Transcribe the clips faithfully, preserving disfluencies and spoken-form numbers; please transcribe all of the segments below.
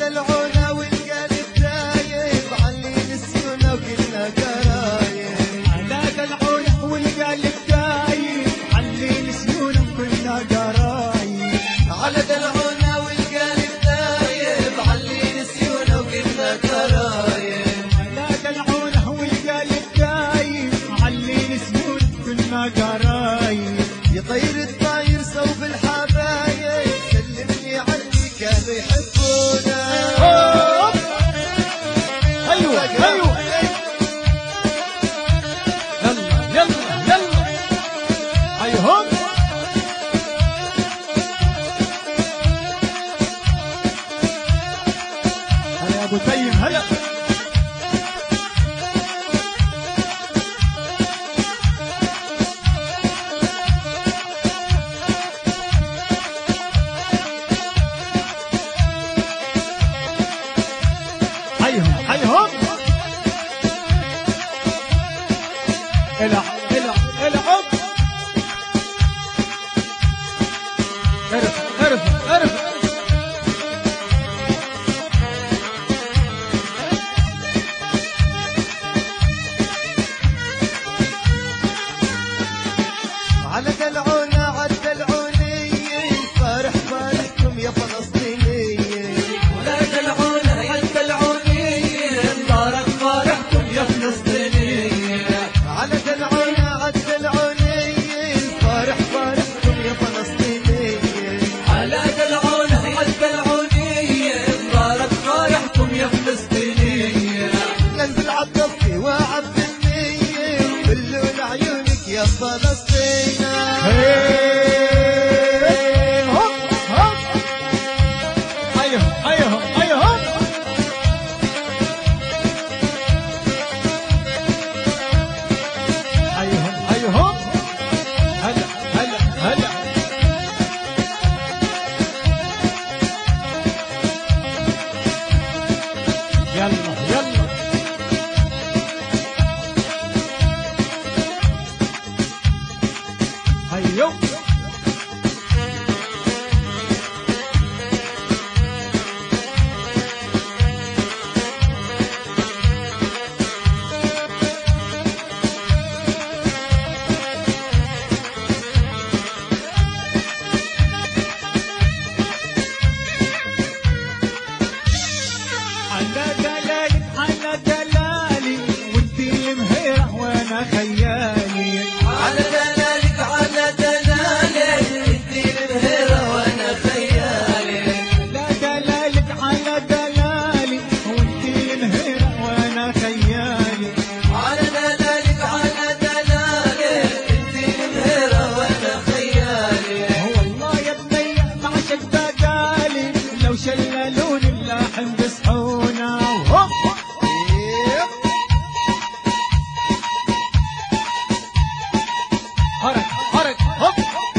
دلعونا والقلب دايب علي نسيونا وكلنا قرايب. على دلعونا والقلب دايب علي نسيونا وكلنا قرايب. على دلعونا والقلب دايب علي نسيونا وكلنا قرايب. على دلعونا والقلب دايب علي نسيونا وكلنا قرايب. يطير الطاير صوب الحبايب سلمني عني كانوا يحبونا. ايوه ايوه يلا يلا يلا ايهم. هلا يا ابو تيم هلا. حيهم حيهم. العب العب العب. ارفع ارفع ارفع. على دلعونا عالدلعونيين فرح بارككم يا فلسطينيين. على دلعونا عالدلعونيين بارك فرحكم يا فلسطينيين. على دلعونا عالدلعونيين فرح بارككم يا فلسطينيين. على دلعونا عالدلعونيين بارك فرحكم يا فلسطينيين. ننزل عالضفي وعبد النية بلون عيونك يا فلسطين. هوب هوب. ايهم ايهم ايهم. ايهم ايهم. هلا هلا هلا. يلا يلا. ايوه على دلالك على دلالي وانتي مهيرة وانا خيالي. على دلالك على دلالك انتي المهيرة وانا خيالي. على دلالك على دلالي وانتي مهيرة وانا خيالي. على دلالك على دلالك انتي المهيرة وانا خيالي. هو الله يا بني بعشق بدالي لو شللوني اللحم بصحونا. هوب حرك حرك هوب.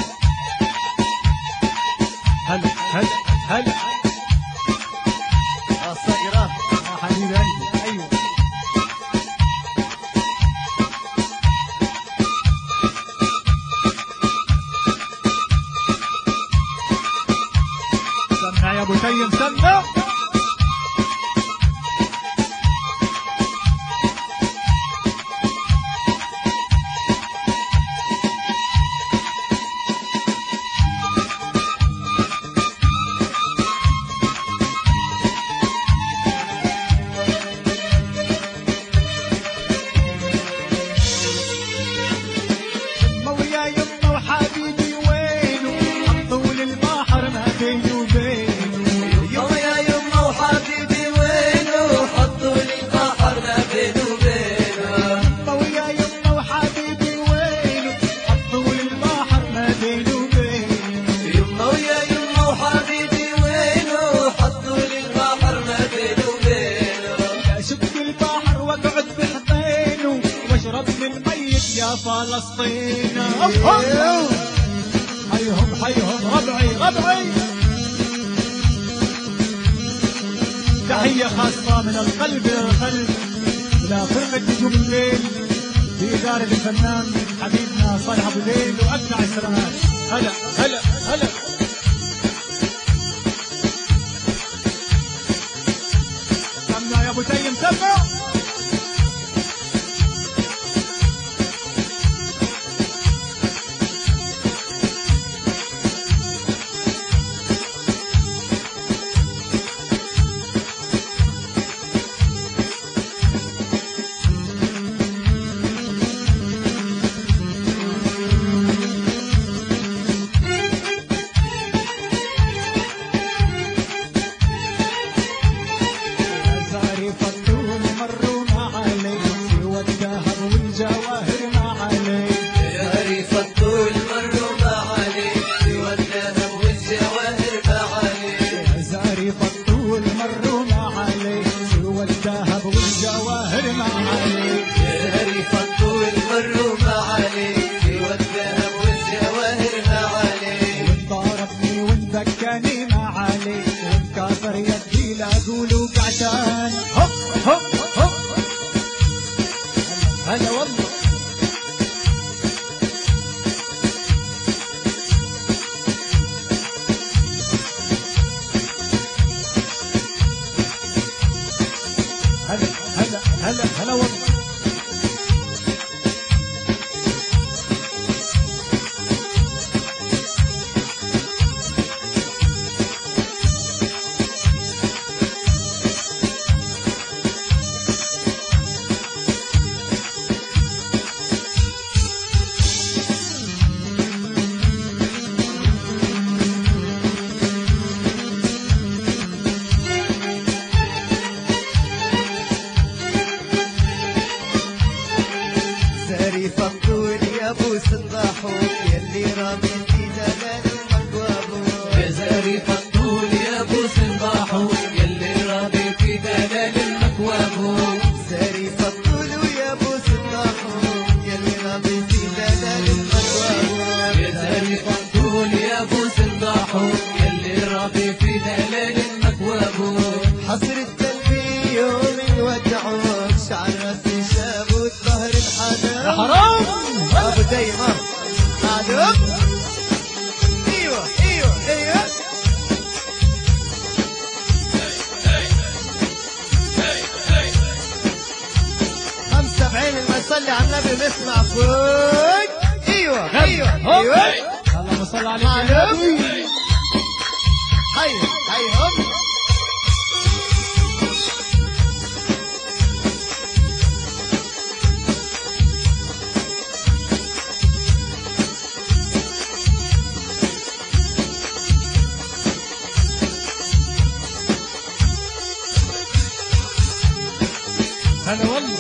هلا هلا هلا. الصقرة يا حبيبي قلبي ايوه. سمع يا ابو تيم سمع. يما ويا يما وحبيبي وينه حطوا للبحر ما بينه وبينه. يما يا يما وحبيبي وينه حطوا لي البحر ما بينه وبينه. يما ويا يما وحبيبي وينه حطوا للبحر ما بينه وبينه. يما ويا يما وحبيبي وينه حطوا لي البحر ما بينه وبينه. اشق البحر واقعد بحضينه واشرب من ميت يا فلسطين. حيهم حيهم ربعي ربعي. تحية خاصة من القلب إلى القلب إلى فرقة نجوم الليل بإدارة الفنان حبيبنا صالح أبو ليل وأبدع السلامات. هلا هلا هلا. ذكاني ما علي وانكسر يدي لا اقول قعدان هوب هوب هوب هلا والله هلا هلا هلا هلا والله فقول يا ابو صباحوك يلي رامي في دلال المكوابوك يا زاري فقول يا ابو صباحوك يلي رامي في دلال المكوابوك زاري فقول يا ابو صباحوك يلي رامي في دلال المكوابوك يا زاري فقول يا ابو صباحوك يلي رامي في دلال المكوابوك حصرت قلبي يوم ودعوك شعر راسي شابوت ظهر الحنان حرام ابو دايما عدو ايوه ايوه ايوه خمسة وسبعين المصلي على النبي نسمع فوق ايوه ايوه ايوه اللهم صل عليك يا نبي هيا هيا هوب هلا والله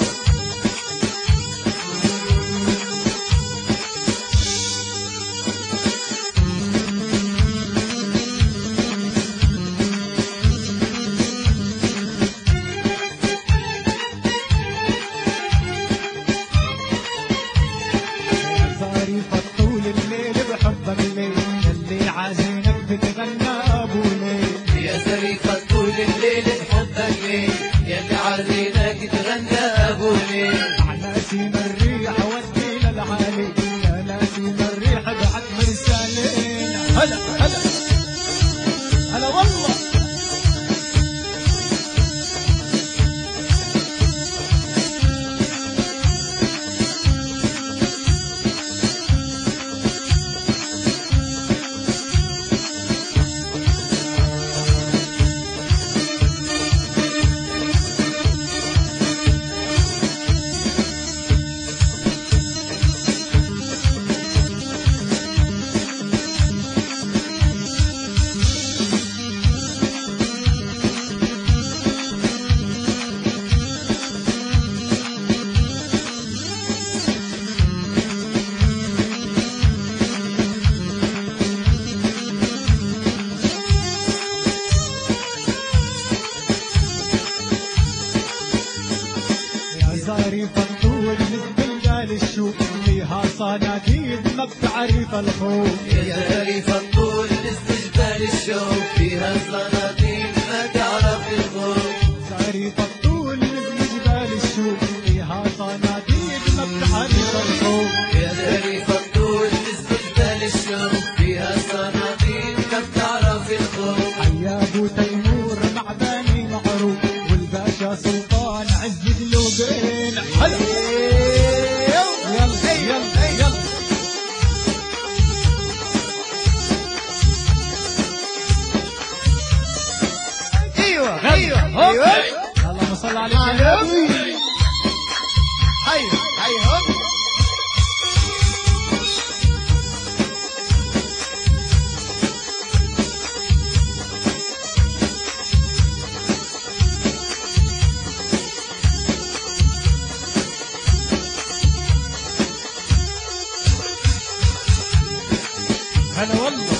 صاري فطول الليل بحبك الليل اللي عازينك تتغنى ابو ليل يا زاري فطول الليل بحبك ليل يلي عازينك تغنى ابو ليل ناسيم الريح ودي للعالي يا ناسيم الريح بعد مرسالين هلا هلا هلا والله زاري فطول بالبلدان الشوق فيها صناديد ما بتعرف الخوف يا زاري فطول استجبال الشوق فيها صناديق ما تعرف الخوف زاري فطول بالجبال الشوق فيها صناديد ما بتعرف الخوف يا زاري فطول استجبال الشوق فيها صناديق ما بتعرف الخوف حيا ابو تيمور مع بني معروف والباشا سلطان عز قلوبين هلا يلا يلا يلا ايوه ايوه ايوه اللهم صل عليك يا نبي هيا هيا هوب هلا والله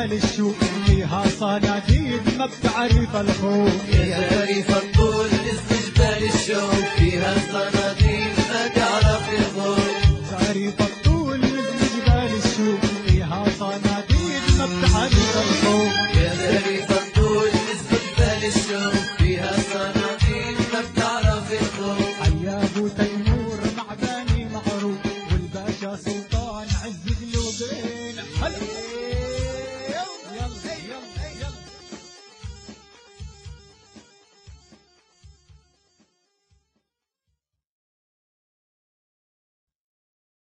جبال الشوق فيها صناديد ما بتعرف الخوف. يا زريف الطول مثل جبال الشوق فيها صناديد ما تعرف الخوف. زريف الطول مثل جبال الشوق فيها صناديد ما بتعرف الخوف.